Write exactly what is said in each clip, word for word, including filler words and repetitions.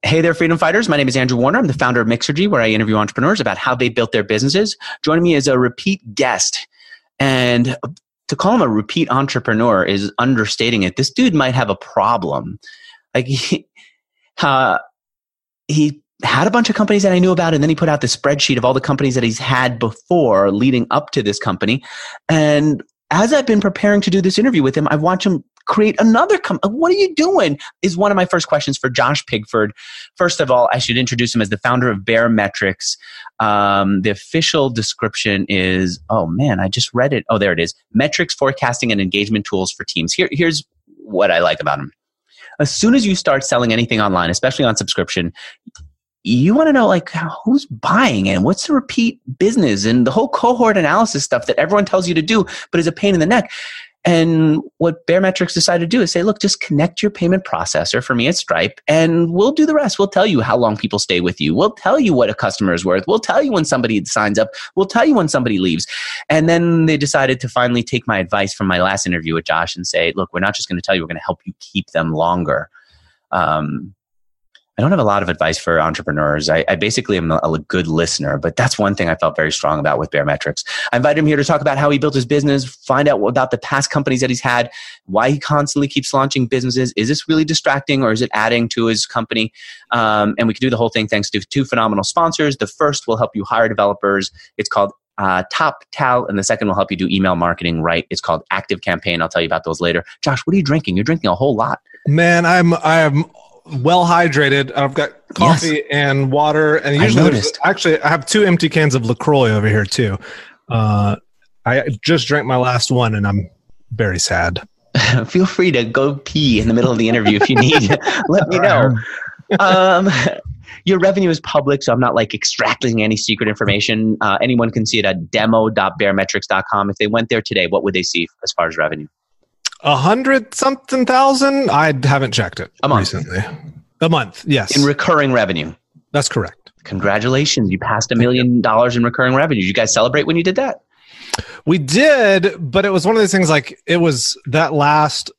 Hey there, freedom fighters. My name is Andrew Warner. I'm the founder of Mixergy, where I interview entrepreneurs about how they built their businesses. Joining me is a repeat guest. And to call him a repeat entrepreneur is understating it. This dude might have a problem. Like he, uh, he had a bunch of companies that I knew about, and then he put out the spreadsheet of all the companies that he's had before leading up to this company. And as I've been preparing to do this interview with him, I've watched him create another company. What are you doing? Is one of my first questions for Josh Pigford. First of all, I should introduce him as the founder of Baremetrics. Um, the official description is, oh man, I just read it. Oh, there it is. Metrics, forecasting, and engagement tools for teams. Here, here's what I like about him. As soon as you start selling anything online, especially on subscription, you want to know like who's buying and what's the repeat business and the whole cohort analysis stuff that everyone tells you to do, but is a pain in the neck. And what Baremetrics decided to do is say, look, just connect your payment processor. For me, it's Stripe, and we'll do the rest. We'll tell you how long people stay with you. We'll tell you what a customer is worth. We'll tell you when somebody signs up. We'll tell you when somebody leaves. And then they decided to finally take my advice from my last interview with Josh and say, look, we're not just going to tell you, we're going to help you keep them longer. Um, I don't have a lot of advice for entrepreneurs. I, I basically am a, a good listener, but that's one thing I felt very strong about with Baremetrics. I invited him here to talk about how he built his business, find out about the past companies that he's had, why he constantly keeps launching businesses. Is this really distracting or is it adding to his company? Um, and we can do the whole thing thanks to two phenomenal sponsors. The first will help you hire developers. It's called uh, TopTal, and the second will help you do email marketing right. It's called ActiveCampaign. I'll tell you about those later. Josh, what are you drinking? You're drinking a whole lot. Man, I'm I'm well hydrated. I've got coffee yes. and water, and usually there's, actually I have two empty cans of LaCroix over here too. Uh, I just drank my last one, and I'm very sad. Feel free to go pee in the middle of the interview if you need. Let me know. Um, your revenue is public, so I'm not like extracting any secret information. Uh, anyone can see it at demo dot baremetrics dot com. If they went there today, what would they see as far as revenue? A hundred something thousand? I haven't checked it a month. recently. A month, yes. In recurring revenue. That's correct. Congratulations. You passed a million dollars in recurring revenue. Did you guys celebrate when you did that? We did, but it was one of those things like it was that last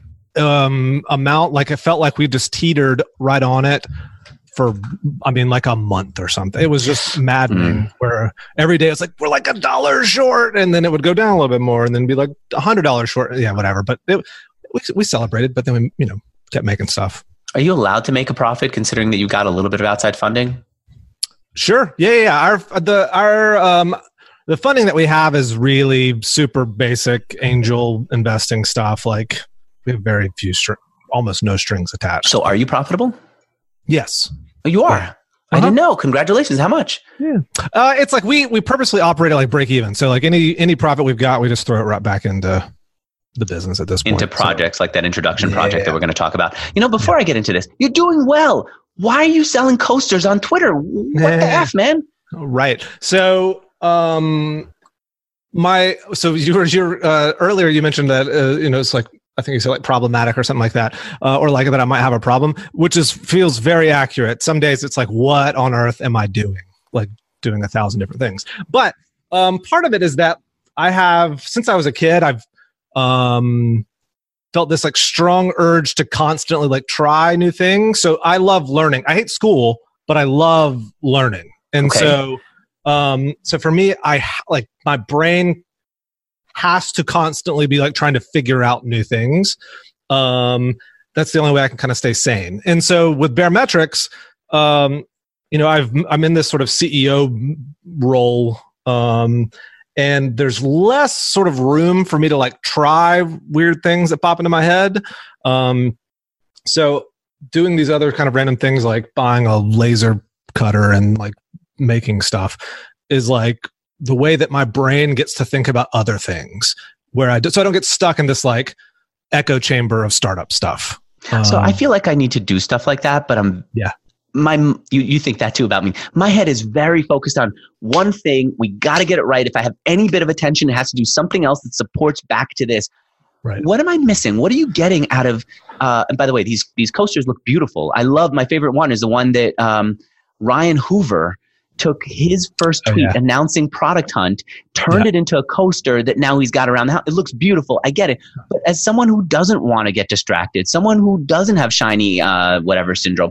um, amount, like it felt like we just teetered right on it for, I mean, like a month or something. It was just maddening mm. where every day it's like, we're like a dollar short. And then it would go down a little bit more and then be like a hundred dollars short. Yeah, whatever. But it, we, we celebrated, but then we, you know, kept making stuff. Are you allowed to make a profit considering that you got a little bit of outside funding? Sure. Yeah. Yeah. yeah. Our, the, our, um, the funding that we have is really super basic angel investing stuff. Like we have very few, str- almost no strings attached. So are you profitable? Yes. Oh, you are? Yeah. I uh-huh. didn't know. Congratulations. How much? Yeah. Uh, it's like we, we purposely operate at like break even. So like any, any profit we've got, we just throw it right back into the business at this point. Into projects so, like that introduction yeah. project that we're going to talk about. You know, before yeah. I get into this, you're doing well. Why are you selling coasters on Twitter? What the F, man? Right. So, um, my, so you were, you're, uh, earlier you mentioned that, uh, you know, it's like, I think you said like problematic or something like that, uh, or like that I might have a problem, which is feels very accurate. Some days it's like, what on earth am I doing? Like doing a thousand different things. But um, part of it is that I have, since I was a kid, I've um, felt this like strong urge to constantly like try new things. So I love learning. I hate school, but I love learning. And okay. so, um, so for me, I like my brain has to constantly be like trying to figure out new things. Um, that's the only way I can kind of stay sane. And so with Baremetrics, um, you know, I've, I'm in this sort of C E O role, um, and there's less sort of room for me to like try weird things that pop into my head. Um, so doing these other kind of random things like buying a laser cutter and like making stuff is like the way that my brain gets to think about other things where I do, so I don't get stuck in this like echo chamber of startup stuff. So um, I feel like I need to do stuff like that, but I'm, yeah, my, you, you think that too about me. My head is very focused on one thing. We got to get it right. If I have any bit of attention, it has to do something else that supports back to this. Right. What am I missing? What are you getting out of, uh, and by the way, these, these coasters look beautiful. I love, my favorite one is the one that, um, Ryan Hoover took his first tweet oh, yeah. announcing Product Hunt, turned yeah. it into a coaster that now he's got around the house. It looks beautiful. I get it. But as someone who doesn't want to get distracted, someone who doesn't have shiny, uh, whatever syndrome,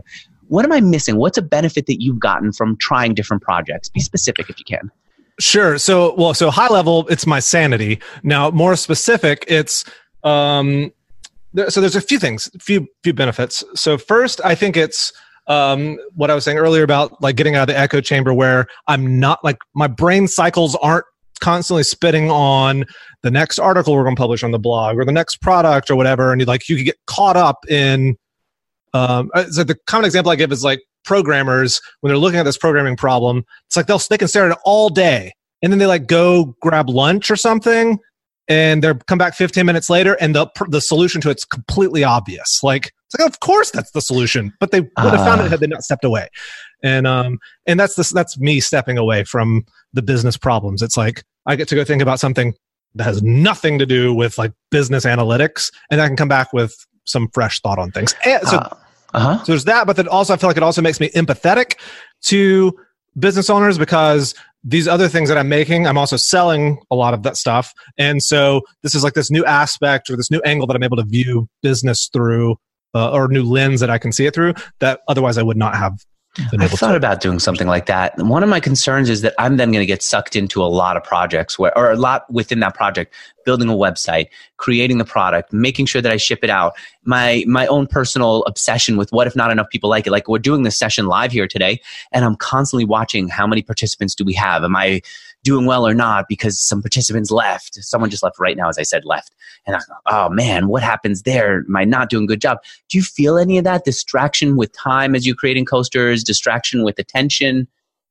what am I missing? What's a benefit that you've gotten from trying different projects? Be specific if you can. Sure. So, well, so high level, it's my sanity. Now, more specific, it's um, there, so there's a few things, few few benefits. So first, I think it's um, what I was saying earlier about like getting out of the echo chamber, where I'm not like my brain cycles aren't constantly spitting on the next article we're going to publish on the blog or the next product or whatever, and you like you could get caught up in. Um, so the common example I give is like programmers when they're looking at this programming problem. It's like they'll they can stare at it all day, and then they like go grab lunch or something, and they come back fifteen minutes later, and the the solution to it's completely obvious. Like it's like of course that's the solution, but they would have uh. found it had they not stepped away. And um and that's this that's me stepping away from the business problems. It's like I get to go think about something that has nothing to do with like business analytics, and I can come back with some fresh thought on things. And so, uh, uh-huh. so there's that, but then also I feel like it also makes me empathetic to business owners because these other things that I'm making, I'm also selling a lot of that stuff. And so this is like this new aspect or this new angle that I'm able to view business through uh, or new lens that I can see it through that otherwise I would not have. I thought to. about doing something like that. And one of my concerns is that I'm then going to get sucked into a lot of projects where, or a lot within that project, building a website, creating the product, making sure that I ship it out. My, my own personal obsession with what if not enough people like it. Like we're doing this session live here today, and I'm constantly watching how many participants do we have? Am I doing well or not? Because some participants left. Someone just left right now, as I said, left. And I thought, oh man, what happens there? Am I not doing a good job? Do you feel any of that distraction with time as you're creating coasters, distraction with attention?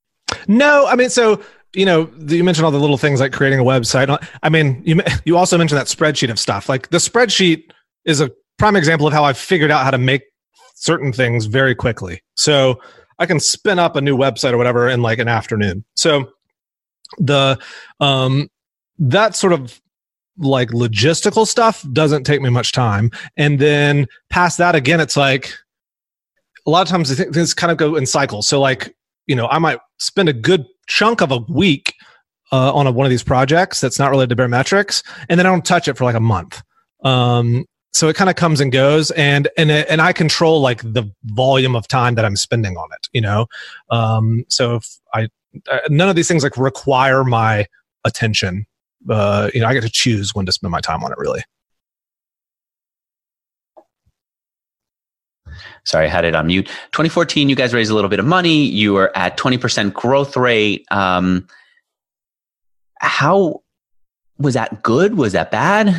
No, I mean, so, you know, you mentioned all the little things like creating a website. I mean, you you also mentioned that spreadsheet of stuff. Like the spreadsheet is a prime example of how I've figured out how to make certain things very quickly. So I can spin up a new website or whatever in like an afternoon. So the um that sort of like logistical stuff doesn't take me much time, and then past that again it's like a lot of times things kind of go in cycles. So like, you know, I might spend a good chunk of a week uh, on a, one of these projects that's not related to Baremetrics, and then I don't touch it for like a month. Um, so it kind of comes and goes, and and and I control like the volume of time that I'm spending on it. You know, um, so if I none of these things like require my attention. Uh, you know, I get to choose when to spend my time on it. Really. Sorry, I had it on mute. twenty fourteen, you guys raised a little bit of money. You were at twenty percent growth rate. Um, how was that good? Was that bad?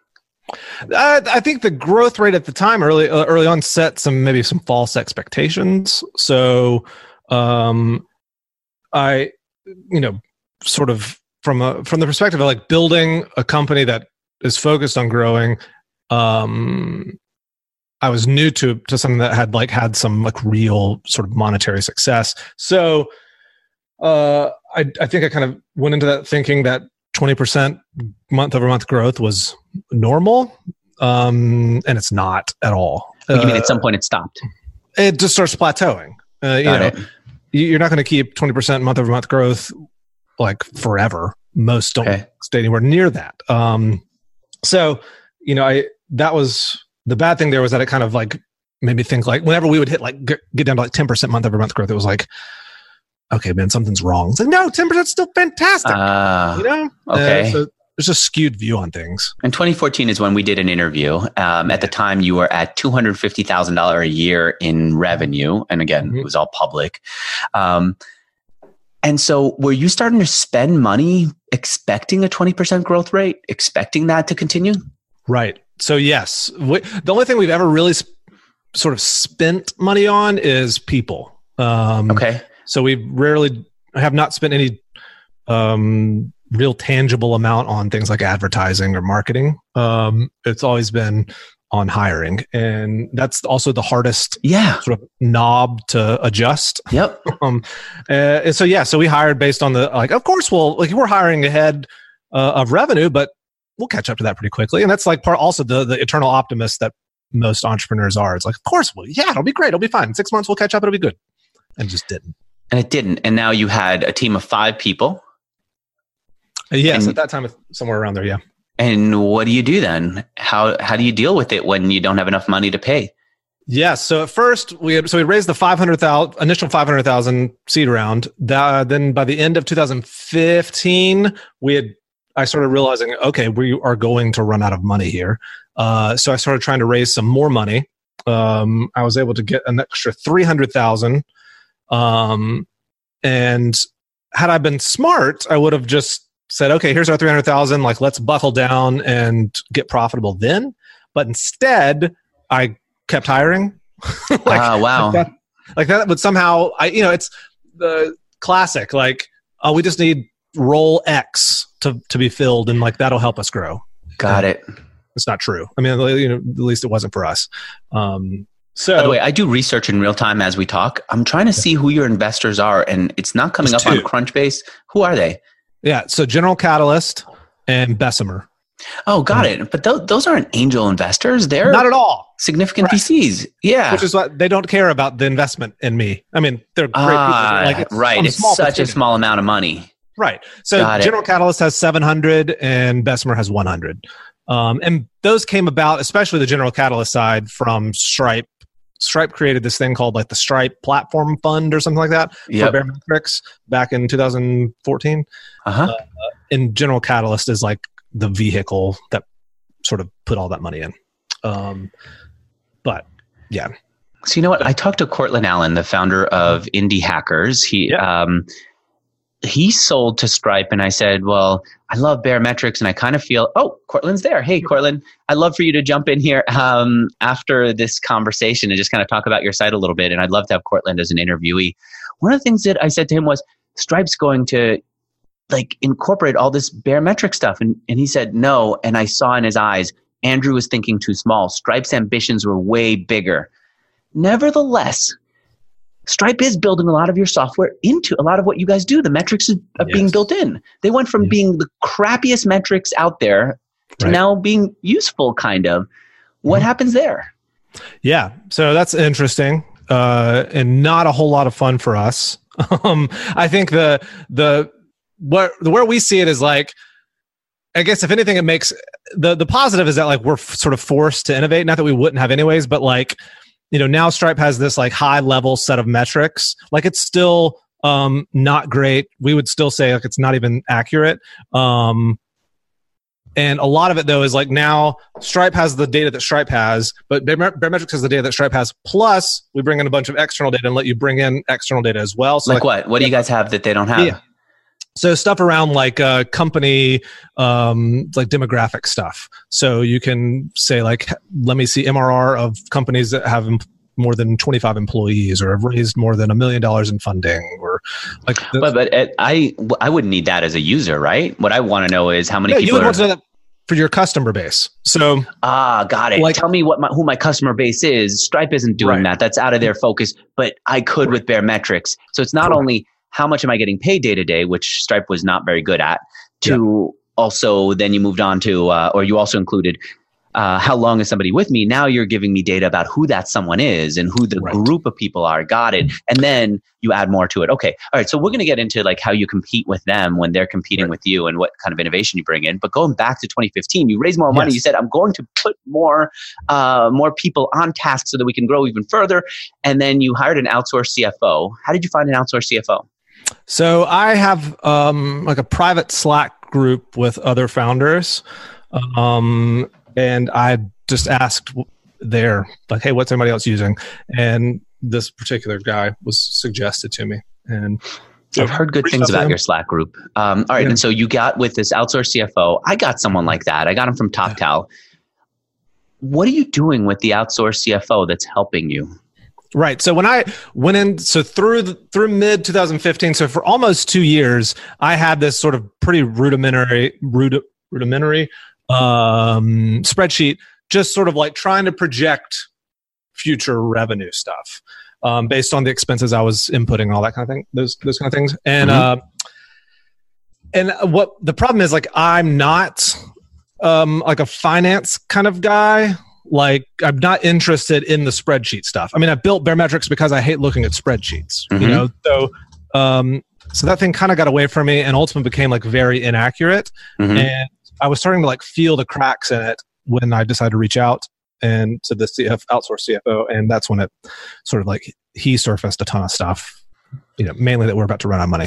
Uh, I think the growth rate at the time early uh, early on set some maybe some false expectations. So, um, I, you know, sort of from a from the perspective of like building a company that is focused on growing. Um, I was new to to something that had like had some like real sort of monetary success. So uh, I I think I kind of went into that thinking that twenty percent month over month growth was normal, um, and it's not at all. What do you uh, mean at some point it stopped? It just starts plateauing. Uh, you Got know, it. you're not going to keep twenty percent month over month growth like forever. Most don't Okay. stay anywhere near that. Um, so you know, I that was. The bad thing there was that it kind of like made me think like whenever we would hit like get down to like ten percent month over month growth, it was like, okay, man, something's wrong. It's like, no, ten percent is still fantastic. Uh, you know? Okay. Uh, so there's a skewed view on things. And twenty fourteen is when we did an interview. Um, at the time, you were at two hundred fifty thousand dollars a year in revenue. And again, mm-hmm. it was all public. Um, and so were you starting to spend money expecting a twenty percent growth rate, expecting that to continue? Right. So yes, we, the only thing we've ever really sp- sort of spent money on is people. Um, okay. So we rarely have not spent any um, real tangible amount on things like advertising or marketing. Um, it's always been on hiring, and that's also the hardest yeah. sort of knob to adjust. Yep. um, uh, and so yeah, so we hired based on the like. Of course, we'll like we're hiring ahead uh, of revenue, but we'll catch up to that pretty quickly. And that's like part also the, the eternal optimist that most entrepreneurs are. It's like, of course, well, yeah, it'll be great. It'll be fine. In six months, we'll catch up. It'll be good. And it just didn't. And it didn't. And now you had a team of five people. Yes, and, at that time, somewhere around there, yeah. And what do you do then? How how do you deal with it when you don't have enough money to pay? Yes. So at first we had, so we raised the five hundred thousand initial five hundred thousand seed round. That, then by the end of two thousand fifteen, we had I started realizing, okay, we are going to run out of money here. Uh, so I started trying to raise some more money. Um, I was able to get an extra three hundred thousand. Um, and had I been smart, I would have just said, okay, here's our three hundred thousand. Like, let's buckle down and get profitable then. But instead, I kept hiring. like, uh, wow. Like that, like that would somehow, I, you know, it's the classic, like, oh, we just need role X to, to be filled and like, that'll help us grow. Got and it. It's not true. I mean, you know, at least it wasn't for us. Um, so by the way, I do research in real time as we talk. I'm trying to see who your investors are and it's not coming up two. on Crunchbase. Who are they? Yeah. So General Catalyst and Bessemer. Oh, got mm-hmm. it. But th- those aren't angel investors. They're not at all significant right. V Cs. Yeah. Which is what they don't care about the investment in me. I mean, they're great ah, people. Like, it's right. It's such percentage. a small amount of money. Right. So got General it. Catalyst has seven hundred and Bessemer has one hundred. Um, and those came about, especially the General Catalyst side, from Stripe. Stripe created this thing called like the Stripe Platform Fund or something like that yep. for Baremetrics back in two thousand fourteen. Uh-huh. Uh, and General Catalyst is like the vehicle that sort of put all that money in. Um, but yeah. So you know what? I talked to Cortland Allen, the founder of Indie Hackers. He yeah. um, he sold to Stripe, and I said, "Well, I love Baremetrics, and I kind of feel." Oh, Cortland's there. Hey, Cortland, I'd love for you to jump in here um, after this conversation and just kind of talk about your site a little bit. And I'd love to have Cortland as an interviewee. One of the things that I said to him was, "Stripe's going to like incorporate all this Baremetric stuff," and and he said no. And I saw in his eyes, Andrew was thinking too small. Stripe's ambitions were way bigger. Nevertheless, Stripe is building a lot of your software into a lot of what you guys do. The metrics are yes. being built in. They went from yes. being the crappiest metrics out there to right. now being useful, kind of. What mm-hmm. happens there? Yeah, so that's interesting uh, and not a whole lot of fun for us. um, I think the the what where we see it is like, I guess if anything, it makes the the positive is that like we're f- sort of forced to innovate. Not that we wouldn't have anyways, but like, you know, now Stripe has this like high level set of metrics. Like it's still um, not great. We would still say like it's not even accurate. Um, and a lot of it though is like now Stripe has the data that Stripe has, but Baremetrics has the data that Stripe has. Plus, we bring in a bunch of external data and let you bring in external data as well. So like, like what? What do you guys have that they don't have? Yeah. So stuff around like uh, company, um, like demographic stuff. So you can say like, let me see M R R of companies that have em- more than twenty-five employees or have raised more than a million dollars in funding, or like. The, but but it, I I wouldn't need that as a user, right? What I want to know is how many yeah, people. You would are, want to know that for your customer base. So ah, got it. Like, tell me what my, who my customer base is. Stripe isn't doing right. that. That's out of their focus. But I could right. with Baremetrics. So it's not Correct. only how much am I getting paid day to day, which Stripe was not very good at, to yeah. also then you moved on to, uh, or you also included uh, how long is somebody with me? Now you're giving me data about who that someone is and who the right. group of people are. Got it. And then you add more to it. Okay. All right. So we're going to get into like how you compete with them when they're competing right. with you and what kind of innovation you bring in. But going back to twenty fifteen, you raised more money. Yes. You said, I'm going to put more, uh, more people on task so that we can grow even further. And then you hired an outsourced C F O. How did you find an outsourced C F O? So I have um, like a private Slack group with other founders. Um, and I just asked there, like, hey, what's everybody else using? And this particular guy was suggested to me. And so I've heard good things about your Slack group. Um, all right. Yeah. And so you got with this outsourced C F O. I got someone like that. I got him from TopTal. What are you doing with the outsourced C F O that's helping you? Right. So when I went in, so through the, through mid twenty fifteen, so for almost two years, I had this sort of pretty rudimentary, rud, rudimentary um, spreadsheet, just sort of like trying to project future revenue stuff um, based on the expenses I was inputting and all that kind of thing, those those kind of things. And mm-hmm. uh, and what the problem is, like, I'm not um, like a finance kind of guy. Like, I'm not interested in the spreadsheet stuff. I mean, I built Baremetrics because I hate looking at spreadsheets, mm-hmm. you know? So, um, so that thing kind of got away from me and ultimately became like very inaccurate. Mm-hmm. And I was starting to like feel the cracks in it when I decided to reach out and to the C F outsourced C F O, and that's when it sort of like he surfaced a ton of stuff, you know, mainly that we're about to run out of money.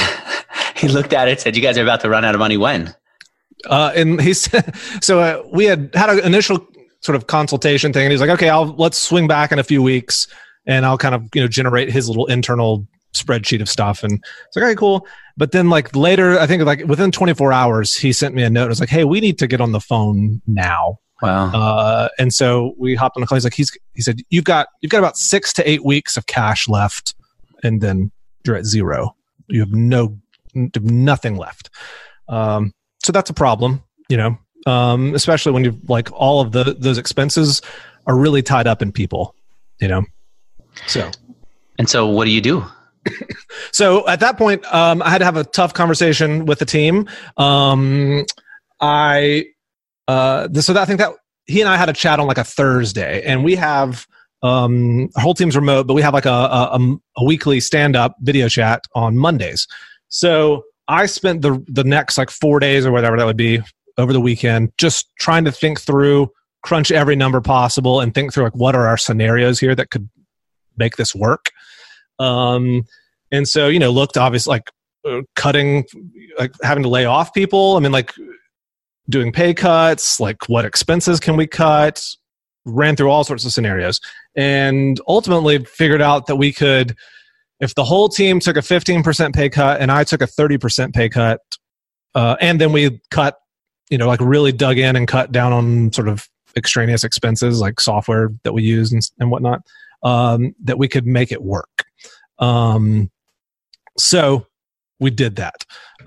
He looked at it, said, "You guys are about to run out of money when?" Uh, and he said, so uh, we had had an initial sort of consultation thing, and he's like, "Okay, I'll let's swing back in a few weeks, and I'll kind of you know generate his little internal spreadsheet of stuff." And it's like, "Okay, cool." But then like later, I think like within twenty-four hours, he sent me a note. It was like, "Hey, we need to get on the phone now." Wow. Uh, and so we hopped on the call. He's like, he's he said, "You've got you've got about six to eight weeks of cash left, and then you're at zero. You have no nothing left." Um, so that's a problem, you know, um, especially when you like all of the those expenses are really tied up in people, you know. So, and so what do you do? So at that point, um, I had to have a tough conversation with the team. Um, I uh, so that, I think that he and I had a chat on like a Thursday, and we have um, our whole team's remote, but we have like a a, a weekly stand up video chat on Mondays. So I spent the the next like four days or whatever that would be over the weekend just trying to think through, crunch every number possible, and think through like what are our scenarios here that could make this work. Um, and so, you know, looked obviously like uh, cutting, like having to lay off people. I mean, like doing pay cuts, like what expenses can we cut? Ran through all sorts of scenarios and ultimately figured out that we could, if the whole team took a fifteen percent pay cut and I took a thirty percent pay cut, uh, and then we cut, you know, like really dug in and cut down on sort of extraneous expenses like software that we use and, and whatnot, um, that we could make it work. Um, so we did that.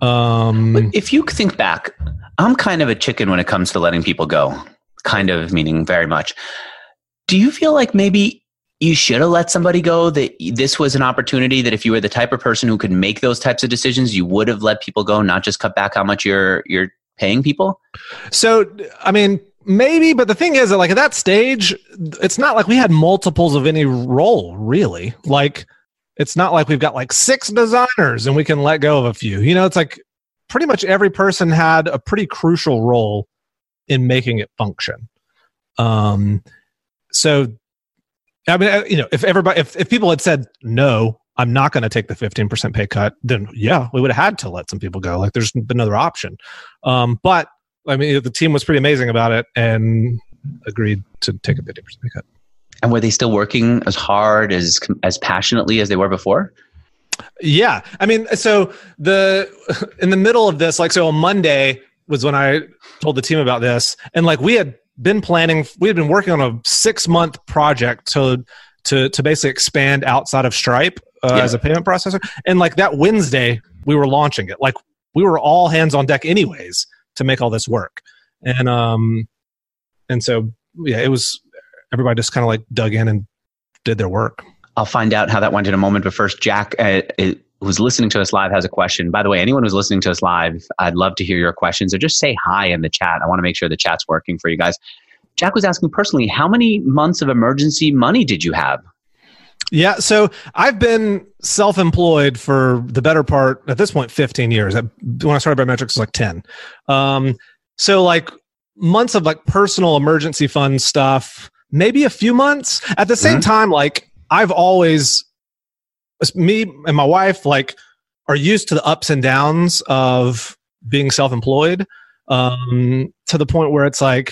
Um, if you think back, I'm kind of a chicken when it comes to letting people go, kind of meaning very much. Do you feel like maybe you should have let somebody go, that this was an opportunity that if you were the type of person who could make those types of decisions, you would have let people go, not just cut back how much you're, you're paying people? So, I mean, maybe, but the thing is that like at that stage, it's not like we had multiples of any role really. Like it's not like we've got like six designers and we can let go of a few, you know, it's like pretty much every person had a pretty crucial role in making it function. Um, so I mean, you know, if everybody, if, if people had said, no, I'm not going to take the fifteen percent pay cut, then yeah, we would have had to let some people go. Like there's been another option. Um, but I mean, the team was pretty amazing about it and agreed to take a fifty percent pay cut. And were they still working as hard, as, as passionately as they were before? Yeah. I mean, so the, in the middle of this, like, so on Monday was when I told the team about this, and like we had been planning, we had been working on a six month project to, to, to basically expand outside of Stripe uh, yeah. as a payment processor. And like that Wednesday we were launching it. Like we were all hands on deck anyways to make all this work. And, um, and so, yeah, it was, everybody just kind of like dug in and did their work. I'll find out how that went in a moment. But first, Jack, uh, it, who's listening to us live has a question. By the way, anyone who's listening to us live, I'd love to hear your questions, or just say hi in the chat. I want to make sure the chat's working for you guys. Jack was asking personally, how many months of emergency money did you have? Yeah, so I've been self-employed for the better part, at this point, fifteen years. When I started Baremetrics, it was like ten. Um, so like months of like personal emergency fund stuff, maybe a few months. At the same mm-hmm. time, like I've always, me and my wife, like are used to the ups and downs of being self-employed, um, to the point where it's like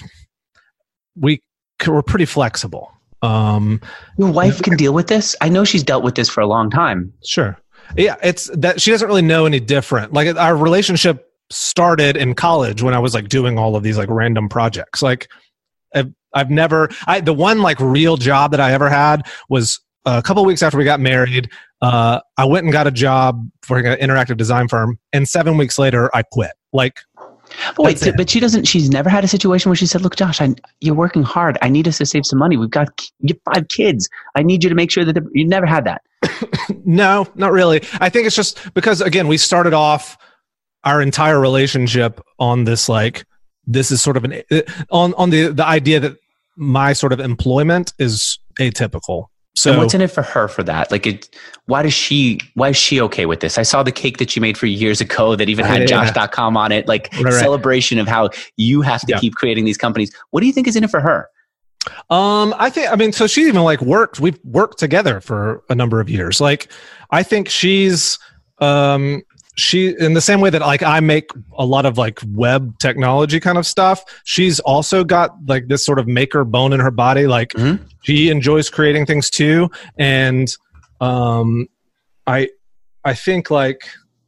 we we're pretty flexible. Um, Your wife can deal with this? I know she's dealt with this for a long time. Sure. Yeah, it's that she doesn't really know any different. Like our relationship started in college when I was like doing all of these like random projects. Like I've, I've never, I, the one like real job that I ever had was a couple of weeks after we got married. Uh, I went and got a job for an interactive design firm, and seven weeks later I quit. Like, but wait, so, but she doesn't, she's never had a situation where she said, look, Josh, I, you're working hard. I need us to save some money. We've got you have five kids. I need you to make sure that you never had that. No, not really. I think it's just because, again, we started off our entire relationship on this, like, this is sort of an, on, on the, the idea that my sort of employment is atypical. So and what's in it for her for that? Like, it, why does she, why is she okay with this? I saw the cake that she made for years ago that even had yeah, josh dot com on it, like right, right. celebration of how you have to yeah. keep creating these companies. What do you think is in it for her? Um, I think, I mean, so she even like worked, we've worked together for a number of years. Like, I think she's, um, she, in the same way that like I make a lot of like web technology kind of stuff, she's also got like this sort of maker bone in her body. Like mm-hmm. she enjoys creating things too. And, um, I, I think like,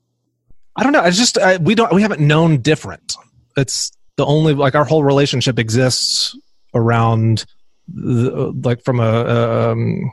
I don't know. I just, I, we don't, we haven't known different. It's the only, like our whole relationship exists around the, like from a, um,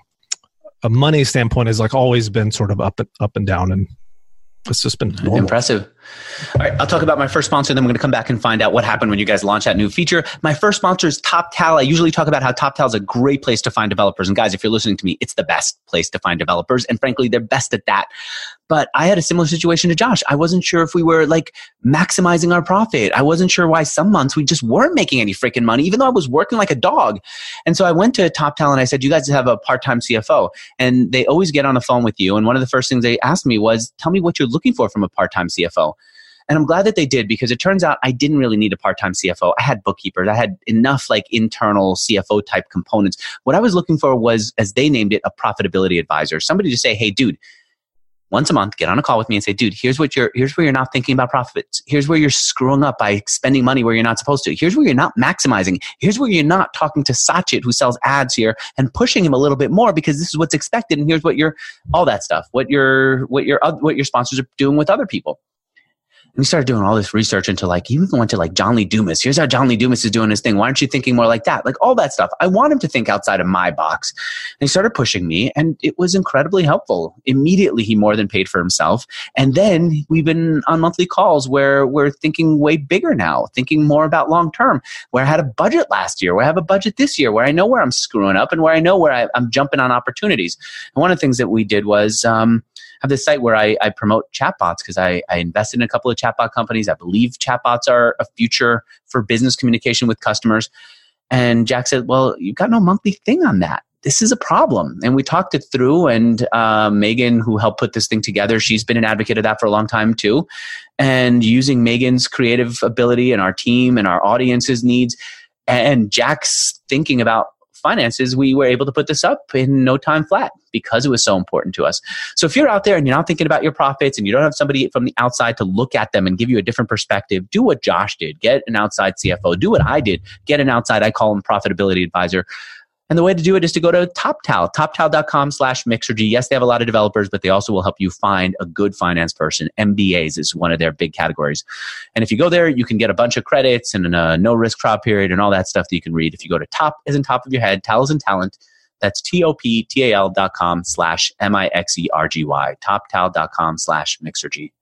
a money standpoint has like always been sort of up and up and down, and it's just been normal. Impressive. All right, I'll talk about my first sponsor, then we're going to come back and find out what happened when you guys launched that new feature. My first sponsor is TopTal. I usually talk about how TopTal is a great place to find developers. And guys, if you're listening to me, it's the best place to find developers. And frankly, they're best at that. But I had a similar situation to Josh. I wasn't sure if we were like maximizing our profit. I wasn't sure why some months we just weren't making any freaking money, even though I was working like a dog. And so I went to TopTal and I said, you guys have a part-time C F O. And they always get on the phone with you. And one of the first things they asked me was, tell me what you're looking for from a part-time C F O. And I'm glad that they did, because it turns out I didn't really need a part-time C F O. I had bookkeepers. I had enough like internal C F O type components. What I was looking for was, as they named it, a profitability advisor. Somebody to say, hey, dude, once a month, get on a call with me and say, dude, here's what you're, here's where you're not thinking about profits. Here's where you're screwing up by spending money where you're not supposed to. Here's where you're not maximizing. Here's where you're not talking to Sachit, who sells ads here, and pushing him a little bit more because this is what's expected. And here's what you're, all that stuff, what your, what your, what your sponsors are doing with other people. And we started doing all this research into like, you even went to like John Lee Dumas. Here's how John Lee Dumas is doing his thing. Why aren't you thinking more like that? Like all that stuff. I want him to think outside of my box. And he started pushing me, and it was incredibly helpful. Immediately, he more than paid for himself. And then we've been on monthly calls where we're thinking way bigger now, thinking more about long term, where I had a budget last year, where I have a budget this year, where I know where I'm screwing up and where I know where I, I'm jumping on opportunities. And one of the things that we did was, um, have this site where I, I promote chatbots, because I, I invested in a couple of chatbot companies. I believe chatbots are a future for business communication with customers. And Jack said, well, you've got no monthly thing on that. This is a problem. And we talked it through, and uh, Megan, who helped put this thing together, she's been an advocate of that for a long time too. And using Megan's creative ability and our team and our audience's needs and Jack's thinking about finances, we were able to put this up in no time flat because it was so important to us. So if you're out there and you're not thinking about your profits and you don't have somebody from the outside to look at them and give you a different perspective, do what Josh did. Get an outside C F O. Do what I did. Get an outside, I call him profitability advisor. And the way to do it is to go to TopTal, toptal.com slash Mixergy. Yes, they have a lot of developers, but they also will help you find a good finance person. M B As is one of their big categories. And if you go there, you can get a bunch of credits and a no risk trial period and all that stuff that you can read. If you go to top is in top of your head, tal is in talent, that's T-O-P-T-A-L dot com slash M-I-X-E-R-G-Y, toptal.com slash Mixergy.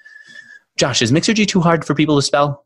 Josh, is Mixergy too hard for people to spell?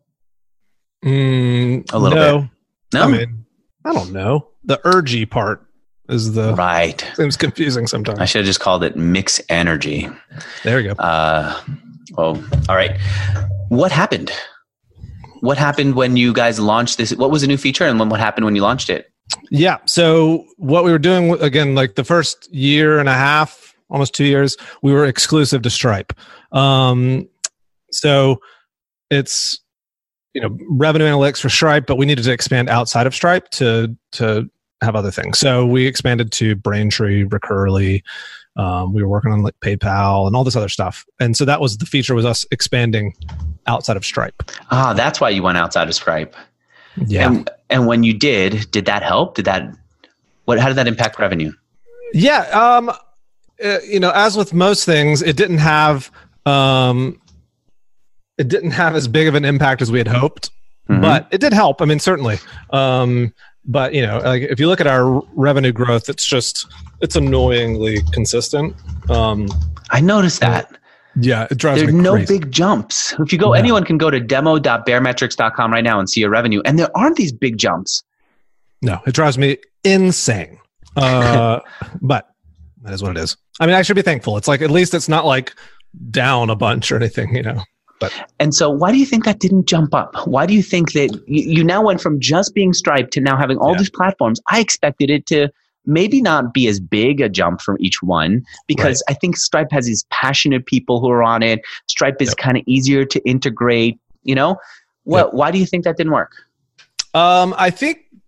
Mm, a little no. bit. No? I mean, I don't know. The ergy part is the right. Seems confusing sometimes. I should have just called it Mix Energy. There you go. Uh, well, all right. What happened? What happened when you guys launched this? What was the new feature, and what happened when you launched it? Yeah. So what we were doing, again, like the first year and a half, almost two years, we were exclusive to Stripe. Um, so it's, you know, revenue analytics for Stripe, but we needed to expand outside of Stripe to to have other things. So we expanded to Braintree, Recurly. Um, we were working on like PayPal and all this other stuff. And so that was the feature, was us expanding outside of Stripe. Ah, that's why you went outside of Stripe. Yeah. And, and when you did, did that help? Did that, what, how did that impact revenue? Yeah. Um, uh, you know, as with most things, it didn't have, um, it didn't have as big of an impact as we had hoped, mm-hmm. but it did help. I mean, certainly. Um, but you know, like if you look at our revenue growth, it's just, it's annoyingly consistent. Um, I noticed that. Yeah, it drives There's me no crazy. big jumps. If you go, No. anyone can go to demo dot bear metrics dot com right now and see your revenue. And there aren't these big jumps. No, it drives me insane. Uh, but that is what it is. I mean, I should be thankful. It's like, at least it's not like down a bunch or anything, you know. But And so why do you think that didn't jump up? Why do you think that you, you now went from just being Stripe to now having all Yeah. these platforms? I expected it to maybe not be as big a jump from each one, because right. I think Stripe has these passionate people who are on it. Stripe is yep. kind of easier to integrate, you know? What, yep. Why do you think that didn't work? Um, I think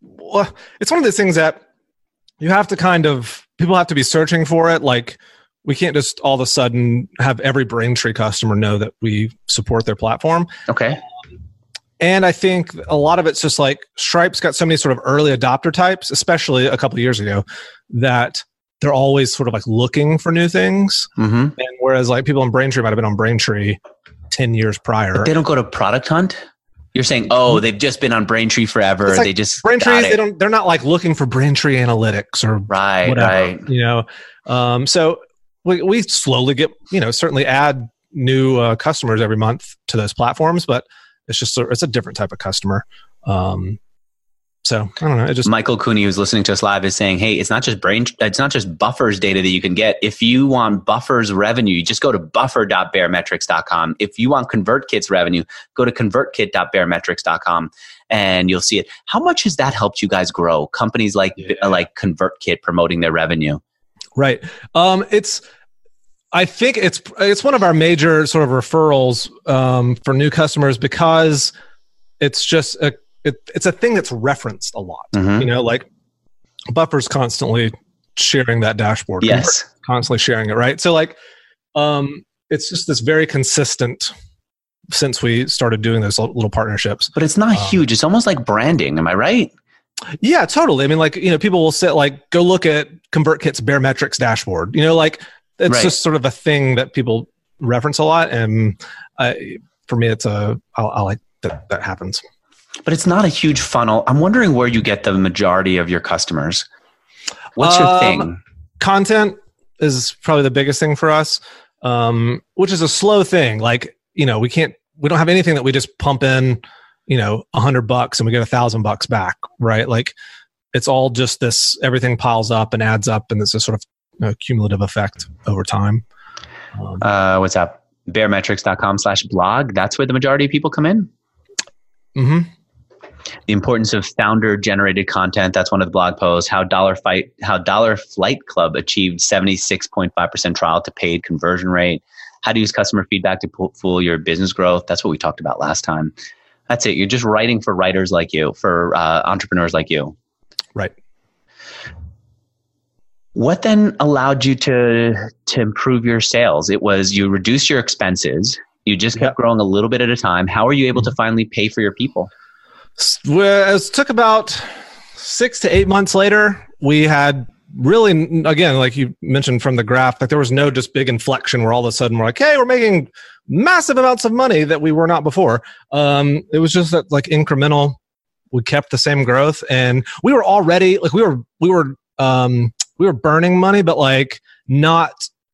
well, it's one of those things that you have to kind of, people have to be searching for it. Like, we can't just all of a sudden have every Braintree customer know that we support their platform. Okay. And I think a lot of it's just like Stripe's got so many sort of early adopter types, especially a couple of years ago, that they're always sort of like looking for new things. Mm-hmm. And whereas like people on Braintree might have been on Braintree ten years prior. But they don't go to Product Hunt? You're saying, oh, they've just been on Braintree forever. Like they just Braintree, they don't, they're not like looking for Braintree analytics or right, whatever, right. You know? Um, so we, we slowly get, you know, certainly add new uh, customers every month to those platforms, but it's just, it's a different type of customer. Um, so I don't know. It just Michael Cooney, who's listening to us live, is saying, "Hey, it's not just brain, it's not just Buffer's data that you can get. If you want Buffer's revenue, you just go to buffer dot baremetrics dot com. If you want ConvertKit's revenue, go to convertkit dot baremetrics dot com, and you'll see it." How much has that helped you guys grow? Companies like yeah. like ConvertKit promoting their revenue, right? Um, it's. I think it's it's one of our major sort of referrals um, for new customers because it's just a it, it's a thing that's referenced a lot. Mm-hmm. You know, like Buffer's constantly sharing that dashboard. Yes, Convert, constantly sharing it, right? So like, um, it's just this very consistent since we started doing those little partnerships. But it's not um, huge. It's almost like branding. Am I right? Yeah, totally. I mean, like you know, people will say like, go look at ConvertKit's Baremetrics dashboard. You know, like. It's right. just sort of a thing that people reference a lot, and I, for me, it's a I, I like that that happens. But it's not a huge funnel. I'm wondering where you get the majority of your customers. What's your um, thing? Content is probably the biggest thing for us, um, which is a slow thing. Like you know, we can't, we don't have anything that we just pump in, you know, a hundred bucks and we get a thousand bucks back, right? Like it's all just this. Everything piles up and adds up, and it's a sort of a cumulative effect over time. Um, uh, what's up? baremetrics dot com slash blog. That's where the majority of people come in. Mm-hmm. The importance of founder generated content. That's one of the blog posts. How Dollar Fight, how Dollar Flight Club achieved seventy-six point five percent trial to paid conversion rate. How to use customer feedback to fuel your business growth. That's what we talked about last time. That's it. You're just writing for writers like you, for uh, entrepreneurs like you. Right. What then allowed you to to improve your sales? It was you reduced your expenses. You just kept yep. growing a little bit at a time. How are you able to finally pay for your people? Well, it took about six to eight months later. We had really, again, like you mentioned from the graph, like there was no just big inflection where all of a sudden we're like, hey, we're making massive amounts of money that we were not before. Um, it was just that like incremental. We kept the same growth, and we were already like we were we were. Um, we were burning money, but like not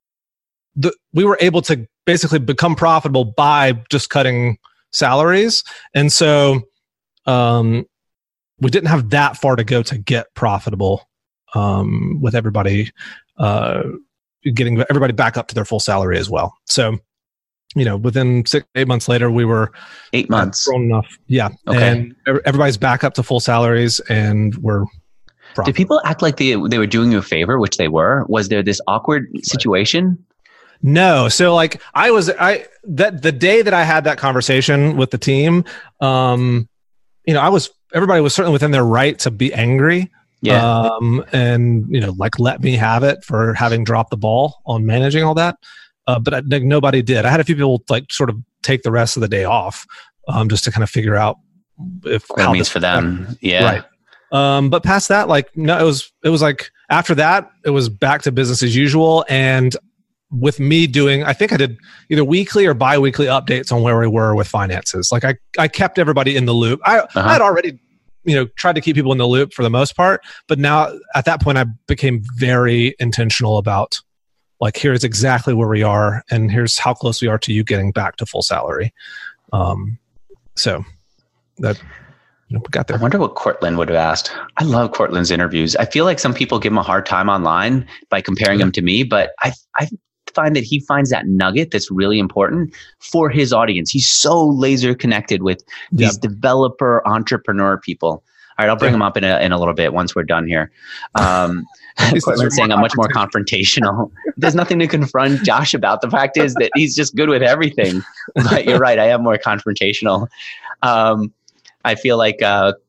the, we were able to basically become profitable by just cutting salaries. And so, um, we didn't have that far to go to get profitable, um, with everybody, uh, getting everybody back up to their full salary as well. So, you know, within six, eight months later, we were eight months grown enough. Yeah. Okay. And everybody's back up to full salaries, and we're, Did people act like they they were doing you a favor, which they were? Was there this awkward situation? No. So like I was, I, that the day that I had that conversation with the team, um, you know, I was, everybody was certainly within their right to be angry. Yeah. Um, and you know, like let me have it for having dropped the ball on managing all that. Uh, but I, like, nobody did. I had a few people like sort of take the rest of the day off, um, just to kind of figure out if what it means for them. Happened. Yeah. Right. Um, but past that, like, no, it was, it was like after that, it was back to business as usual. And with me doing, I think I did either weekly or bi-weekly updates on where we were with finances. Like I, I kept everybody in the loop. I, uh-huh. I had already, you know, tried to keep people in the loop for the most part, but now at that point I became very intentional about like, here's exactly where we are and here's how close we are to you getting back to full salary. Um, so that, you know, we got there. I wonder what Cortland would have asked. I love Cortland's interviews. I feel like some people give him a hard time online by comparing mm-hmm. him to me, but I, I find that he finds that nugget that's really important for his audience. He's so laser connected with these yep. developer entrepreneur people. All right, I'll bring yeah. him up in a in a little bit once we're done here. Um, Cortland's saying I'm much more confrontational. There's nothing to confront Josh about. The fact is that he's just good with everything. But you're right, I am more confrontational. Um, I feel like uh,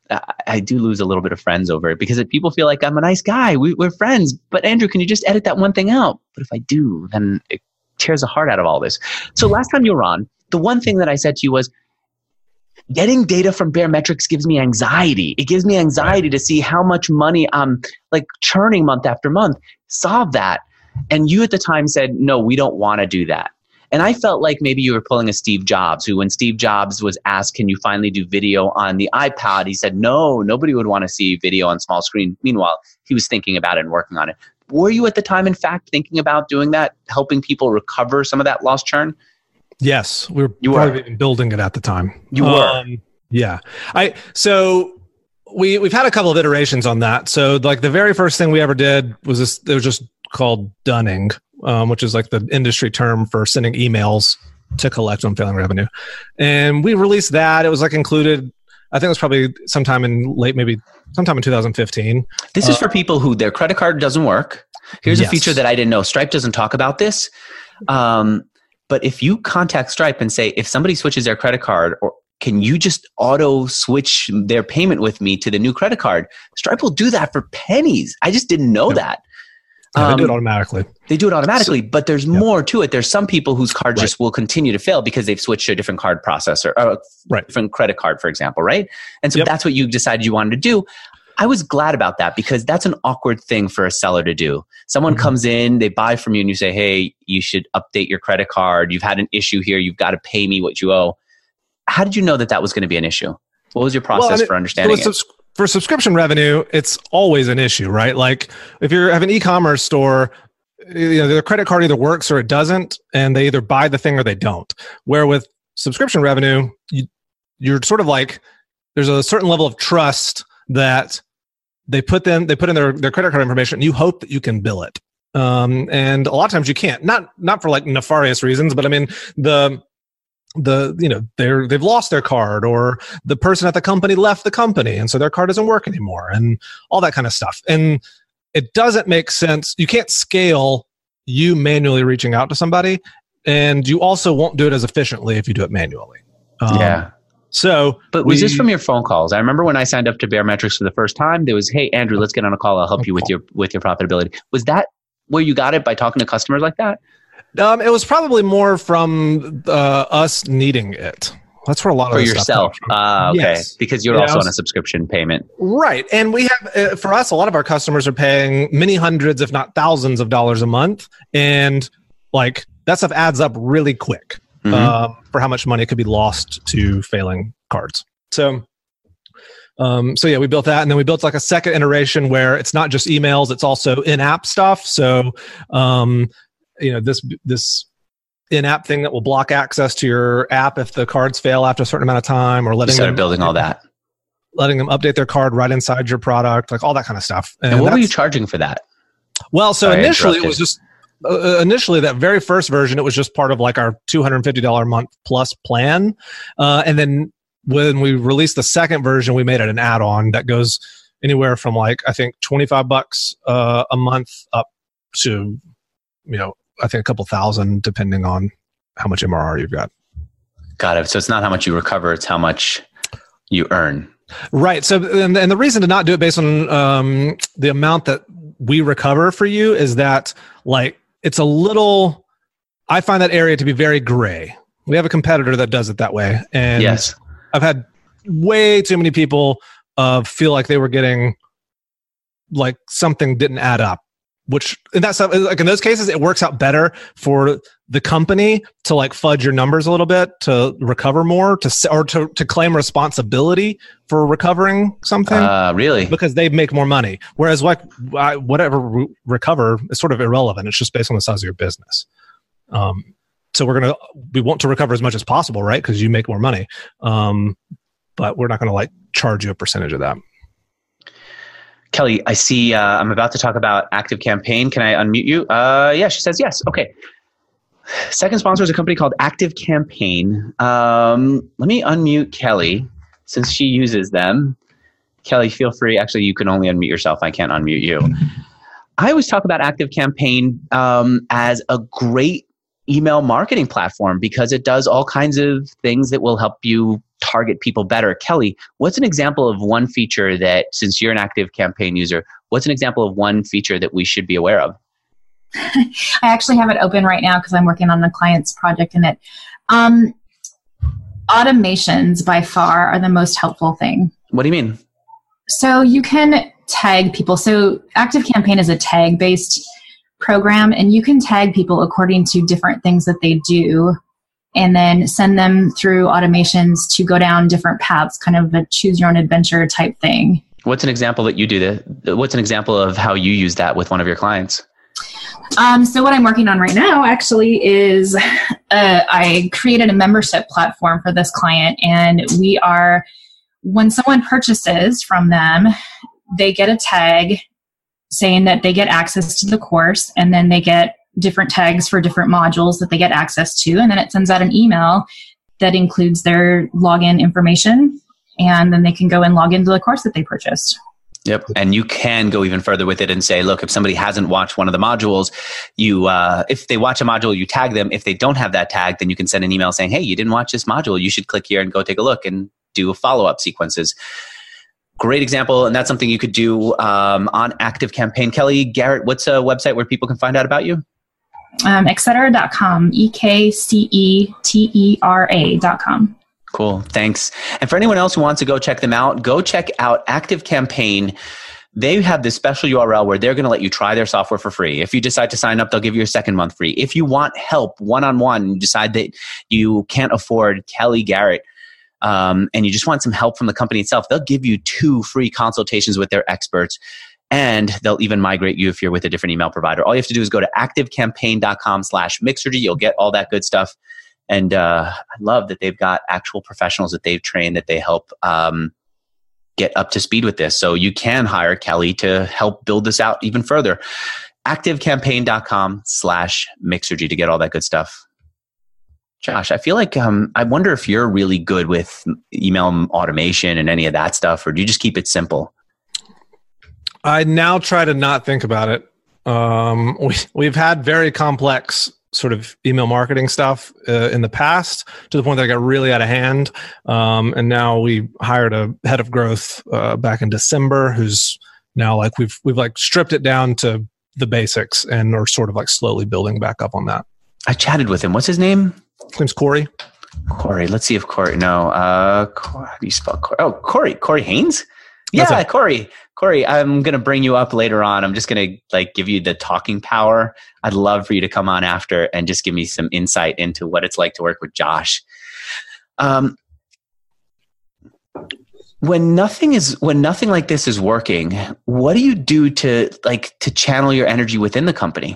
I, I do lose a little bit of friends over it because it, people feel like I'm a nice guy. We, we're friends. But Andrew, can you just edit that one thing out? But if I do, then it tears the heart out of all this. So last time you were on, the one thing that I said to you was, getting data from Baremetrics gives me anxiety. It gives me anxiety to see how much money I'm like churning month after month. Solve that. And you at the time said, no, we don't want to do that. And I felt like maybe you were pulling a Steve Jobs, who when Steve Jobs was asked, can you finally do video on the iPod? He said, no, nobody would want to see video on small screen. Meanwhile, he was thinking about it and working on it. Were you at the time, in fact, thinking about doing that, helping people recover some of that lost churn? Yes, we were you probably were. even building it at the time. You were. Um, yeah. I so we we've had a couple of iterations on that. So like the very first thing we ever did was this. It was just called dunning, um, which is like the industry term for sending emails to collect on failing revenue. And we released that. It was like included. I think it was probably sometime in late, maybe sometime in two thousand fifteen. This uh, is for people who their credit card doesn't work. Here's yes. a feature that I didn't know. Stripe doesn't talk about this. Um, But if you contact Stripe and say, if somebody switches their credit card, or can you just auto switch their payment with me to the new credit card? Stripe will do that for pennies. I just didn't know yep. that. Yeah, um, they do it automatically. They do it automatically, so, but there's yep. more to it. There's some people whose card right. just will continue to fail because they've switched to a different card processor, or a right. different credit card, for example, right? And so yep. that's what you decided you wanted to do. I was glad about that because that's an awkward thing for a seller to do. Someone mm-hmm. comes in, they buy from you and you say, hey, you should update your credit card. You've had an issue here. You've got to pay me what you owe. How did you know that that was going to be an issue? What was your process well, I mean, for understanding so it? Subs- for subscription revenue, it's always an issue, right? Like if you have an e-commerce store, you know, their credit card either works or it doesn't, and they either buy the thing or they don't. Where with subscription revenue, you, you're sort of like, there's a certain level of trust that They put them. They put in their, their credit card information, and you hope that you can bill it. Um, and a lot of times you can't. Not not for like nefarious reasons, but I mean the the you know they're they've lost their card, or the person at the company left the company, and so their card doesn't work anymore, and all that kind of stuff. And it doesn't make sense. You can't scale you manually reaching out to somebody, and you also won't do it as efficiently if you do it manually. Um, yeah. So, but was we, this from your phone calls? I remember when I signed up to Baremetrics for the first time, there was, hey, Andrew, let's get on a call. I'll help you with your with your profitability. Was that where you got it, by talking to customers like that? Um, it was probably more from uh, us needing it. That's where a lot of for the yourself. Stuff uh, okay, yes. because you're yeah, also was, on a subscription payment, right? And we have, uh, for us, a lot of our customers are paying many hundreds, if not thousands, of dollars a month, and like that stuff adds up really quick mm-hmm. uh, for how much money could be lost to failing cards. So, um, so yeah, we built that, and then we built like a second iteration where it's not just emails; it's also in-app stuff. So, um, you know, this this in-app thing that will block access to your app if the cards fail after a certain amount of time, or letting you started them building all that, letting them update their card right inside your product, like all that kind of stuff. And, and what were you charging for that? Well, so Sorry, initially it was just uh, initially that very first version, it was just part of like our two hundred fifty dollars a month plus plan, uh, and then when we released the second version, we made it an add-on that goes anywhere from like, I think twenty-five bucks uh, a month up to, you know, I think a couple thousand, depending on how much M R R you've got. Got it. So it's not how much you recover, it's how much you earn. Right. So, and, and the reason to not do it based on um, the amount that we recover for you is that like, it's a little, I find that area to be very gray. We have a competitor that does it that way. And yes. I've had way too many people uh, feel like they were getting like something didn't add up, which in that stuff, like in those cases, it works out better for the company to like fudge your numbers a little bit to recover more, to or to, to claim responsibility for recovering something. Uh, really? Because they make more money. Whereas like I, whatever re- recover is sort of irrelevant. It's just based on the size of your business. Um, So we're gonna we want to recover as much as possible, right? Because you make more money, um, but we're not gonna like charge you a percentage of that. Kelly, I see. Uh, I'm about to talk about ActiveCampaign. Can I unmute you? Uh, yeah, she says yes. Okay. Second sponsor is a company called ActiveCampaign. Um, let me unmute Kelly since she uses them. Kelly, feel free. Actually, you can only unmute yourself. I can't unmute you. I always talk about ActiveCampaign um, as a great email marketing platform because it does all kinds of things that will help you target people better. Kelly, what's an example of one feature that, since you're an active campaign user, what's an example of one feature that we should be aware of? I actually have it open right now because I'm working on a client's project in it. Um, automations by far are the most helpful thing. What do you mean? So you can tag people. So ActiveCampaign is a tag-based program, and you can tag people according to different things that they do, and then send them through automations to go down different paths, kind of a choose your own adventure type thing. What's an example that you do that? What's an example of how you use that with one of your clients? Um, so what I'm working on right now actually is uh, I created a membership platform for this client, and we are, when someone purchases from them, they get a tag saying that they get access to the course, and then they get different tags for different modules that they get access to, and then it sends out an email that includes their login information, and then they can go and log into the course that they purchased. Yep. And you can go even further with it and say, look, if somebody hasn't watched one of the modules, you, uh, if they watch a module, you tag them. If they don't have that tag, then you can send an email saying, hey, you didn't watch this module. You should click here and go take a look and do follow-up sequences. Great example. And that's something you could do um, on ActiveCampaign. Kelly, Garrett, what's a website where people can find out about you? Um, et cetera dot com, E K C E T E R A dot com. Cool. Thanks. And for anyone else who wants to go check them out, go check out ActiveCampaign. They have this special U R L where they're going to let you try their software for free. If you decide to sign up, they'll give you a second month free. If you want help one-on-one, you decide that you can't afford Kelly Garrett, um, and you just want some help from the company itself, they'll give you two free consultations with their experts. And they'll even migrate you if you're with a different email provider. All you have to do is go to activecampaign.com slash Mixergy. You'll get all that good stuff. And uh, I love that they've got actual professionals that they've trained that they help um, get up to speed with this. So you can hire Kelly to help build this out even further. activecampaign.com slash Mixergy to get all that good stuff. Josh, I feel like um, I wonder if you're really good with email automation and any of that stuff, or do you just keep it simple? I now try to not think about it. Um, we, we've had very complex sort of email marketing stuff uh, in the past, to the point that I got really out of hand. Um, and now we hired a head of growth uh, back in December, who's now like we've we've like stripped it down to the basics and are sort of like slowly building back up on that. I chatted with him. What's his name? His name's Corey. Corey. Let's see if Corey. No. Uh, how do you spell Corey? Oh, Corey. Corey Haynes. Yeah, Corey. Corey, I'm going to bring you up later on. I'm just going to like give you the talking power. I'd love for you to come on after and just give me some insight into what it's like to work with Josh. Um, when nothing is, when nothing like this is working, what do you do to like to channel your energy within the company?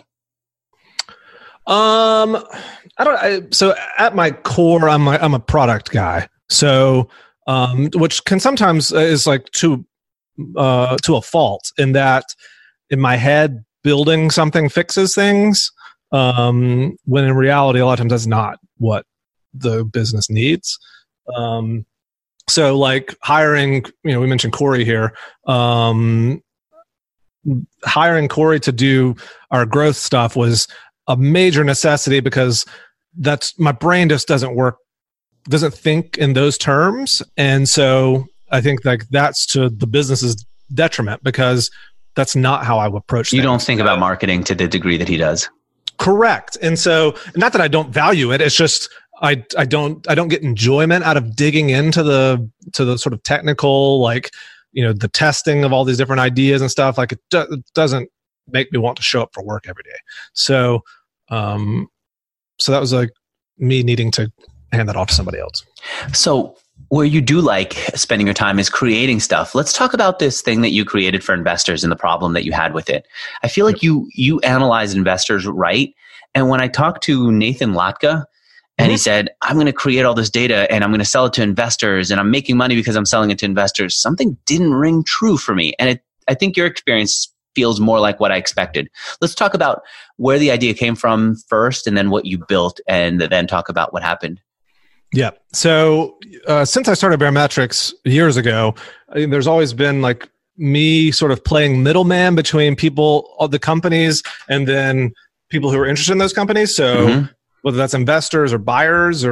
Um, I don't. I, so at my core, I'm a, I'm a product guy. So, um, which can sometimes is like too. Uh, to a fault, in that in my head building something fixes things, um, when in reality a lot of times that's not what the business needs. Um, so like hiring, you know, we mentioned Corey here, um, hiring Corey to do our growth stuff was a major necessity, because that's my brain just doesn't work, doesn't think in those terms. And so I think like that's to the business's detriment, because that's not how I would approach things. You don't think about marketing to the degree that he does. Correct. And so, not that I don't value it, it's just I I don't I don't get enjoyment out of digging into the to the sort of technical, like, you know, the testing of all these different ideas and stuff. Like it, do, it doesn't make me want to show up for work every day. So um so that was like me needing to hand that off to somebody else. So where you do like spending your time is creating stuff. Let's talk about this thing that you created for investors and the problem that you had with it. I feel like you you analyze investors right. And when I talked to Nathan Latka, and mm-hmm. he said, I'm going to create all this data and I'm going to sell it to investors and I'm making money because I'm selling it to investors, something didn't ring true for me. And it, I think your experience feels more like what I expected. Let's talk about where the idea came from first, and then what you built, and then talk about what happened. Yeah. So uh, since I started Barometrics years ago, I mean, there's always been like me sort of playing middleman between people, all the companies, and then people who are interested in those companies. So mm-hmm. whether that's investors or buyers or,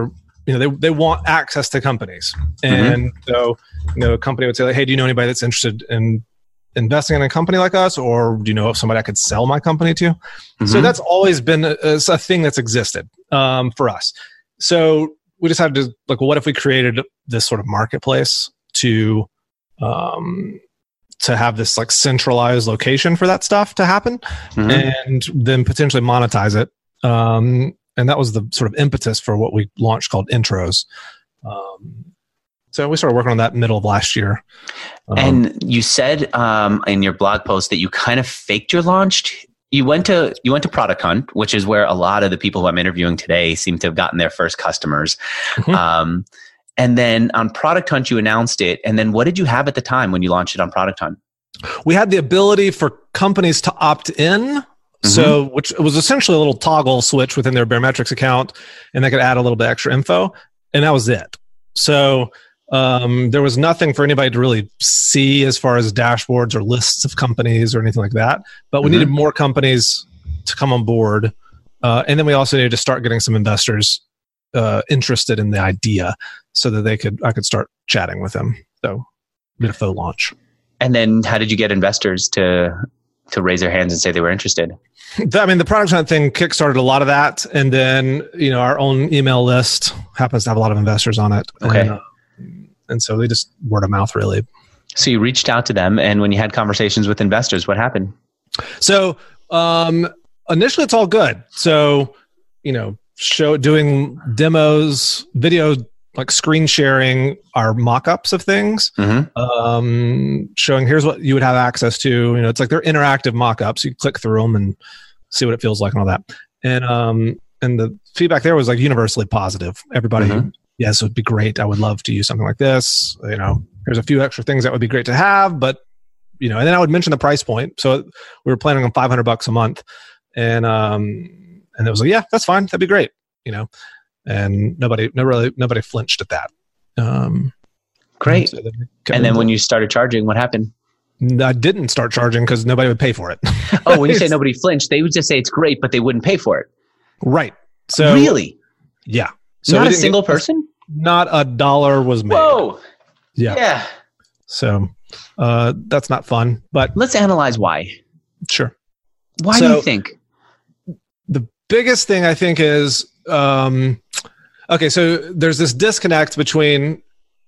you know, they, they want access to companies. And mm-hmm. so, you know, a company would say, like, hey, do you know anybody that's interested in investing in a company like us? Or do you know of somebody I could sell my company to? Mm-hmm. So that's always been a, a thing that's existed um, for us. So we decided to, like, well, what if we created this sort of marketplace to, um, to have this like centralized location for that stuff to happen, mm-hmm. and then potentially monetize it. Um, and that was the sort of impetus for what we launched called Intros. Um, so we started working on that middle of last year. Um, and you said um, in your blog post that you kind of faked your launch. You went to you went to Product Hunt, which is where a lot of the people who I'm interviewing today seem to have gotten their first customers. Mm-hmm. Um, and then on Product Hunt, you announced it. And then what did you have at the time when you launched it on Product Hunt? We had the ability for companies to opt in. Mm-hmm. So, which was essentially a little toggle switch within their Baremetrics account, and they could add a little bit extra info, and that was it. So um, there was nothing for anybody to really see as far as dashboards or lists of companies or anything like that. But we mm-hmm. needed more companies to come on board, uh, and then we also needed to start getting some investors uh, interested in the idea, so that they could I could start chatting with them. So we did a faux launch. And then, how did you get investors to to raise their hands and say they were interested? I mean, the Product Hunt thing kickstarted a lot of that, and then you know our own email list happens to have a lot of investors on it. Okay, and, uh, and so they just word of mouth, really. So you reached out to them, and when you had conversations with investors, what happened? So um, initially, it's all good. So you know, show doing demos, video. Like screen sharing our mock-ups of things, mm-hmm. um, showing here's what you would have access to. You know, it's like they're interactive mock-ups. You click through them and see what it feels like and all that. And um, and the feedback there was like universally positive. Everybody, mm-hmm. yes, it would be great. I would love to use something like this. You know, there's a few extra things that would be great to have, but you know, and then I would mention the price point. So we were planning on five hundred bucks a month, and um, and it was like, yeah, that's fine. That'd be great. You know. And nobody, nobody, nobody flinched at that. Um, Great. And, so and then when you started charging, what happened? I didn't start charging because nobody would pay for it. Oh, when you say nobody flinched, they would just say it's great, but they wouldn't pay for it. Right. So really, yeah. So not a single get, person. Not a dollar was made. Whoa. Yeah. Yeah. So uh, that's not fun. But let's analyze why. Sure. Why so, do you think? The biggest thing I think is. Um, okay, so there's this disconnect between,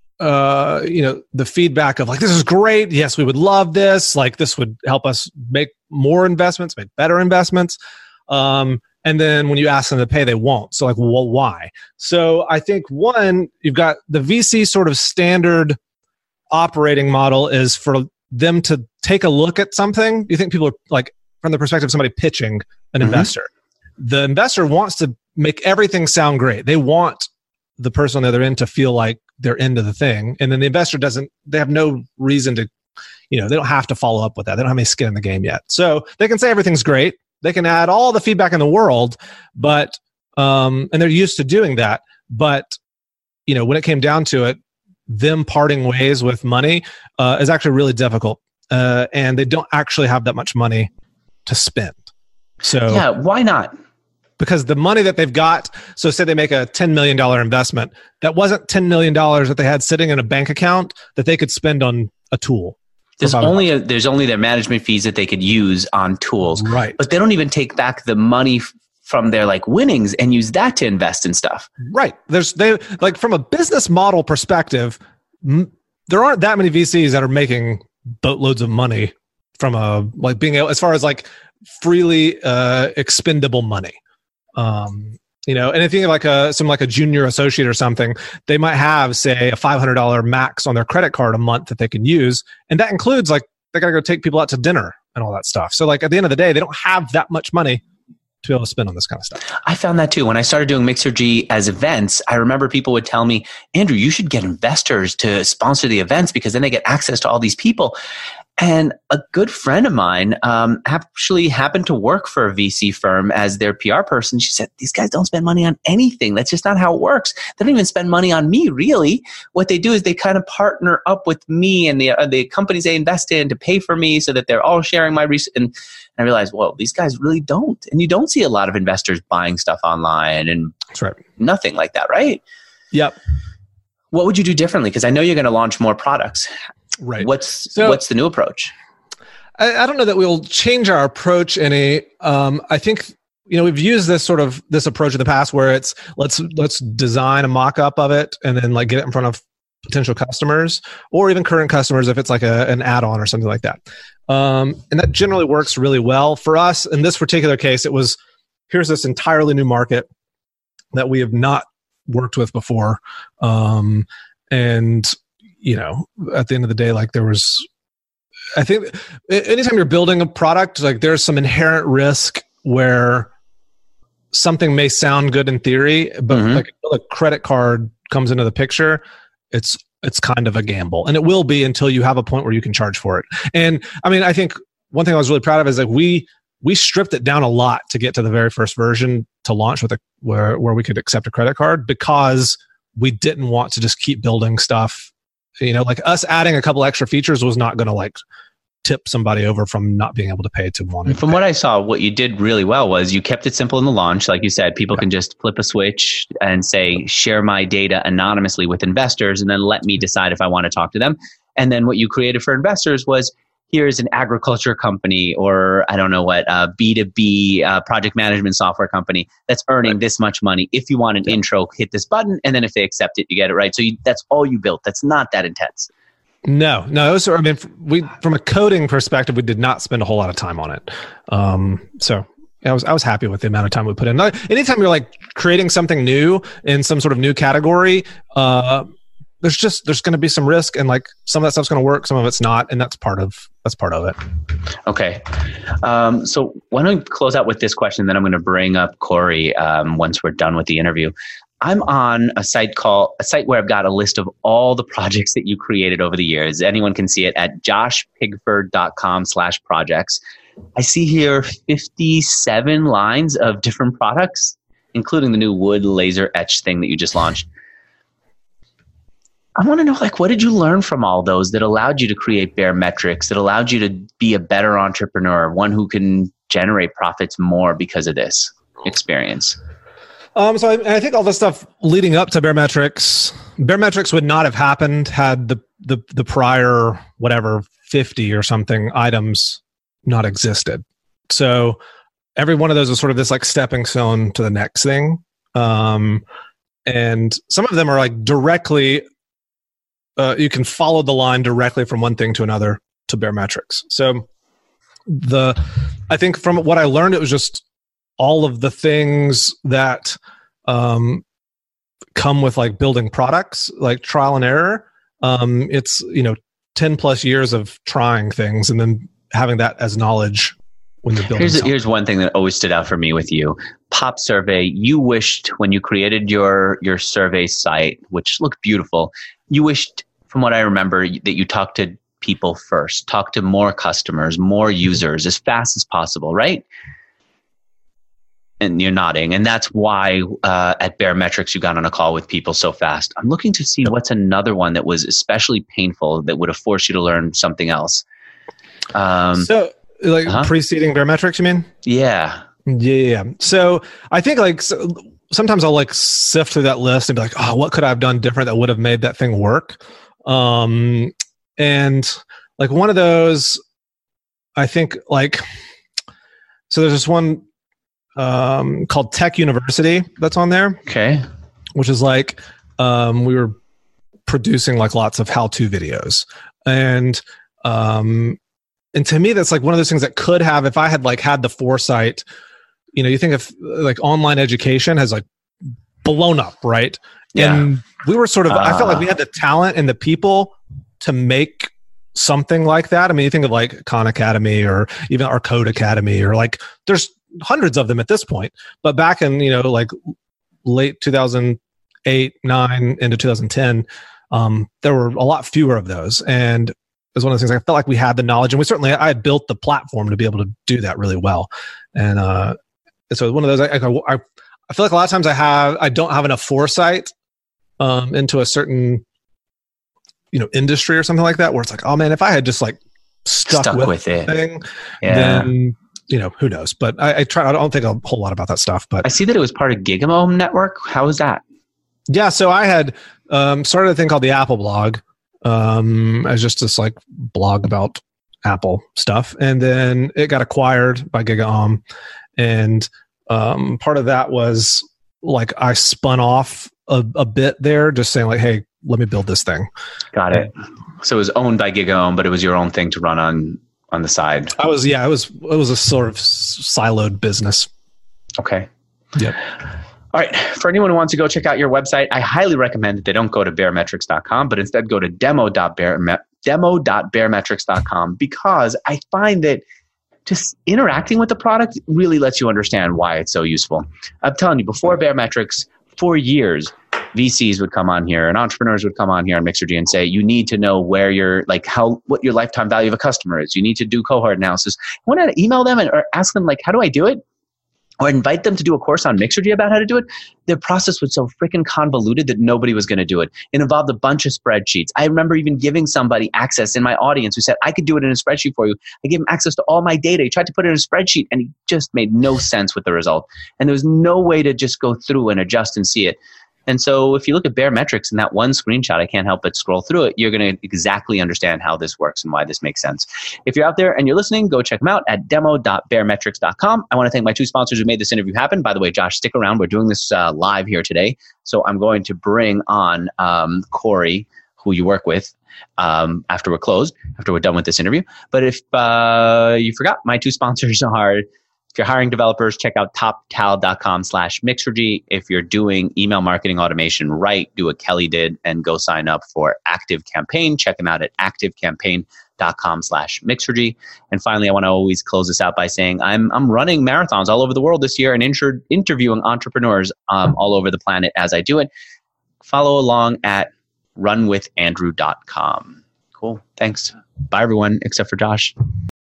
uh, you know, the feedback of like, this is great. Yes, we would love this. Like, this would help us make more investments, make better investments. Um, and then when you ask them to pay, they won't. So like, well, why? So I think one, you've got the V C sort of standard operating model is for them to take a look at something. You think people are like, from the perspective of somebody pitching an mm-hmm. investor, the investor wants to make everything sound great. They want the person on the other end to feel like they're into the thing. And then the investor doesn't, they have no reason to, you know, they don't have to follow up with that. They don't have any skin in the game yet. So they can say everything's great. They can add all the feedback in the world, but, um, and they're used to doing that. But, you know, when it came down to it, them parting ways with money uh, is actually really difficult. Uh, and they don't actually have that much money to spend. So yeah, why not? Because the money that they've got, so say they make a ten million dollars investment, that wasn't ten million dollars that they had sitting in a bank account that they could spend on a tool. There's only a, there's only their management fees that they could use on tools. Right. But they don't even take back the money f- from their like winnings and use that to invest in stuff. Right. There's they like from a business model perspective, m- there aren't that many V Cs that are making boatloads of money from a like being able, as far as like freely uh, expendable money. Um, you know, and if you think like a some like a junior associate or something, they might have say a five hundred dollars max on their credit card a month that they can use, and that includes like they got to go take people out to dinner and all that stuff. So like at the end of the day, they don't have that much money to be able to spend on this kind of stuff. I found that too. When I started doing Mixergy as events, I remember people would tell me, Andrew, you should get investors to sponsor the events because then they get access to all these people. And a good friend of mine um, actually happened to work for a V C firm as their P R person. She said, these guys don't spend money on anything. That's just not how it works. They don't even spend money on me, really. What they do is they kind of partner up with me and the uh, the companies they invest in to pay for me so that they're all sharing my research. And I realized, well, these guys really don't. And you don't see a lot of investors buying stuff online and That's right. nothing like that, right? Yep. What would you do differently? Because I know you're going to launch more products. Right. What's so, what's the new approach? I, I don't know that we'll change our approach any. Um, I think, you know, we've used this sort of this approach in the past where it's let's let's design a mock-up of it and then like get it in front of potential customers or even current customers if it's like a, an add-on or something like that. Um, and that generally works really well for us. In this particular case, it was here's this entirely new market that we have not worked with before. Um, and, you know, at the end of the day, like there was, I think anytime you're building a product, like there's some inherent risk where something may sound good in theory, but mm-hmm. like a credit card comes into the picture, it's it's kind of a gamble. And it will be until you have a point where you can charge for it. And I mean, I think one thing I was really proud of is like we we stripped it down a lot to get to the very first version to launch with a where where we could accept a credit card because we didn't want to just keep building stuff. You know, like us adding a couple extra features was not going to like tip somebody over from not being able to pay to wanting. From what I saw, what you did really well was you kept it simple in the launch. Like you said, people yeah. can just flip a switch and say, share my data anonymously with investors, and then let me decide if I want to talk to them. And then what you created for investors was, here's an agriculture company or I don't know what, uh, B two B uh, project management software company that's earning right. this much money. If you want an yeah. intro, hit this button. And then if they accept it, you get it, right? So you, that's all you built. That's not that intense. No, no. It was, I mean, we from a coding perspective, we did not spend a whole lot of time on it. Um, so I was I was happy with the amount of time we put in. Anytime you're like creating something new in some sort of new category, uh, there's just there's going to be some risk, and like some of that stuff's going to work, some of it's not, and that's part of that's part of it. Okay, um, so why don't we close out with this question? Then I'm going to bring up Corey um, once we're done with the interview. I'm on a site called a site where I've got a list of all the projects that you created over the years. Anyone can see it at joshpigford.com slash projects. I see here fifty-seven lines of different products, including the new wood laser etch thing that you just launched. I want to know, like, what did you learn from all those that allowed you to create Baremetrics, that allowed you to be a better entrepreneur, one who can generate profits more because of this experience? Um, so I, I think all the stuff leading up to Baremetrics, Baremetrics would not have happened had the, the, the prior, whatever, fifty or something items not existed. So every one of those is sort of this like stepping stone to the next thing. Um, and some of them are like directly, uh, you can follow the line directly from one thing to another to Baremetrics. So the, I think from what I learned, it was just all of the things that um, come with like building products, like trial and error. Um, it's, you know, ten plus years of trying things and then having that as knowledge when you're building here's, something. Here's one thing that always stood out for me with you. Pop Survey, you wished when you created your, your survey site, which looked beautiful, you wished, from what I remember, that you talked to people first, talk to more customers, more users as fast as possible, right? And you're nodding. And that's why uh, at Baremetrics, you got on a call with people so fast. I'm looking to see what's another one that was especially painful that would have forced you to learn something else. Um, so like uh-huh. preceding Baremetrics, you mean? Yeah. Yeah. So I think like so, sometimes I'll like sift through that list and be like, oh, what could I have done different that would have made that thing work? Um, and like one of those, I think like, so there's this one um, called Tech University that's on there. Okay. Which is like, um, we were producing like lots of how-to videos. And, um, and to me, that's like one of those things that could have, if I had like had the foresight, you know, you think of like online education has like blown up, right? Yeah. And we were sort of, uh, I felt like we had the talent and the people to make something like that. I mean, you think of like Khan Academy or even our Code Academy, or like there's hundreds of them at this point. But back in, you know, like late two thousand eight, nine into two thousand ten, um, there were a lot fewer of those. And it was one of the things I felt like we had the knowledge, and we certainly, I had built the platform to be able to do that really well. And, uh, so one of those, I, I, I feel like a lot of times I have, I don't have enough foresight, um, into a certain, you know, industry or something like that, where it's like, oh man, if I had just like stuck, stuck with, with it, thing, yeah. then, you know, who knows? But I, I try, I don't think a whole lot about that stuff, but I see that it was part of Gigamome Network. How was that? Yeah, so I had um, started a thing called the Apple Blog um, as just this like blog about Apple stuff, and then it got acquired by GigaOM, and um, part of that was like I spun off a, a bit there, just saying like, "Hey, let me build this thing." Got it. So it was owned by GigaOM, but it was your own thing to run on on the side. I was yeah, it was it was a sort of siloed business. Okay. Yep. All right. For anyone who wants to go check out your website, I highly recommend that they don't go to baremetrics dot com, but instead go to demo dot baremetrics dot com, because I find that just interacting with the product really lets you understand why it's so useful. I'm telling you, before Baremetrics, for years, V Cs would come on here and entrepreneurs would come on here on Mixergy and say, you need to know where your, like how, what your lifetime value of a customer is. You need to do cohort analysis. I want to email them and or ask them like, how do I do it? Or invite them to do a course on Mixergy about how to do it. Their process was so freaking convoluted that nobody was going to do it. It involved a bunch of spreadsheets. I remember even giving somebody access in my audience who said, I could do it in a spreadsheet for you. I gave him access to all my data. He tried to put it in a spreadsheet and he just made no sense with the result. And there was no way to just go through and adjust and see it. And so if you look at Baremetrics in that one screenshot, I can't help but scroll through it. You're going to exactly understand how this works and why this makes sense. If you're out there and you're listening, go check them out at demo dot baremetrics dot com. I want to thank my two sponsors who made this interview happen. By the way, Josh, stick around. We're doing this uh, live here today. So I'm going to bring on um, Corey, who you work with, um, after we're closed, after we're done with this interview. But if uh, you forgot, my two sponsors are... If you're hiring developers, check out toptal.com slash Mixergy. If you're doing email marketing automation right, do what Kelly did and go sign up for ActiveCampaign. Check them out at activecampaign.com slash Mixergy. And finally, I want to always close this out by saying I'm I'm running marathons all over the world this year and inter- interviewing entrepreneurs um, all over the planet as I do it. Follow along at run with andrew dot com. Cool. Thanks. Bye, everyone, except for Josh.